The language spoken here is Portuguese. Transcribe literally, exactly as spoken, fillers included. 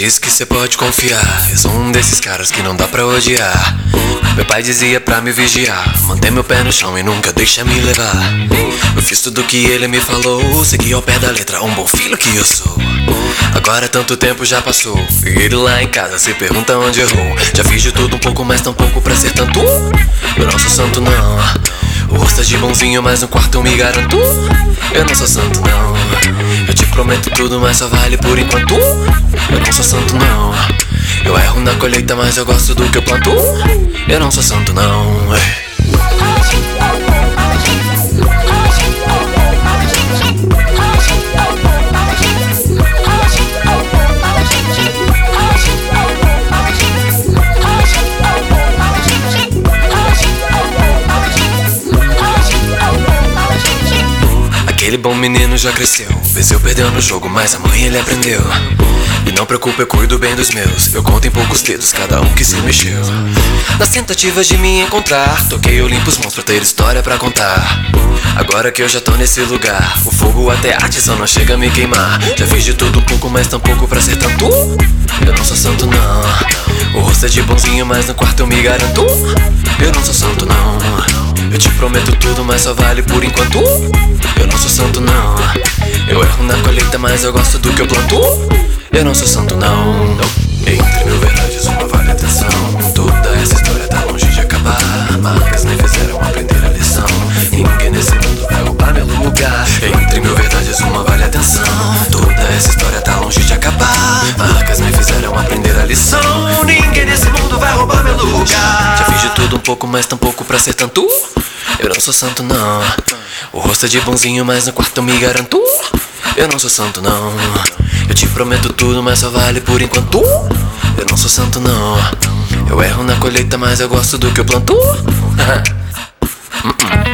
diz que cê pode confiar. Eu sou um desses caras que não dá pra odiar. Meu pai dizia pra me vigiar, manter meu pé no chão e nunca deixa me levar. Eu fiz tudo que ele me falou, segui ao pé da letra, um bom filho que eu sou. Agora tanto tempo já passou, e ele lá em casa se pergunta onde errou. Já fiz de tudo um pouco, mas tão pouco pra ser tanto. Eu não sou santo não, o rosto é de bonzinho, mas no quarto eu me garanto. Eu não sou santo não, eu te prometo tudo, mas só vale por enquanto. Eu não sou santo não, eu erro na colheita, mas eu gosto do que eu planto. Eu não sou santo não, ei. Aquele bom menino já cresceu, venceu, perdeu no jogo, mas a mãe ele aprendeu. E não preocupe, eu cuido bem dos meus, eu conto em poucos dedos cada um que se mexeu. Nas tentativas de me encontrar, toquei eu limpo os mãos pra ter história pra contar. Agora que eu já tô nesse lugar, o fogo até arte só não chega a me queimar. Já fiz de tudo um pouco, mas tão pouco pra ser tanto. Eu não sou santo não, o rosto é de bonzinho, mas no quarto eu me garanto. Eu não sou santo não, eu te prometo tudo, mas só vale por enquanto. Eu não sou santo não, eu erro na colheita, mas eu gosto do que eu planto. Eu não sou santo não, entre mil verdades uma vale atenção. Toda essa história tá longe de acabar, marcas me fizeram aprender a lição. Ninguém nesse mundo vai roubar meu lugar. Entre mil verdades uma vale atenção. Toda essa história tá longe de acabar, marcas me fizeram aprender a lição. Ninguém nesse mundo vai roubar meu lugar. Já fiz de tudo um pouco, mas tão pouco pra ser tanto. Eu não sou santo não, o rosto é de bonzinho, mas no quarto eu me garanto. Eu não sou santo não, eu te prometo tudo, mas só vale por enquanto. Eu não sou santo não, eu erro na colheita, mas eu gosto do que eu planto. uh-uh.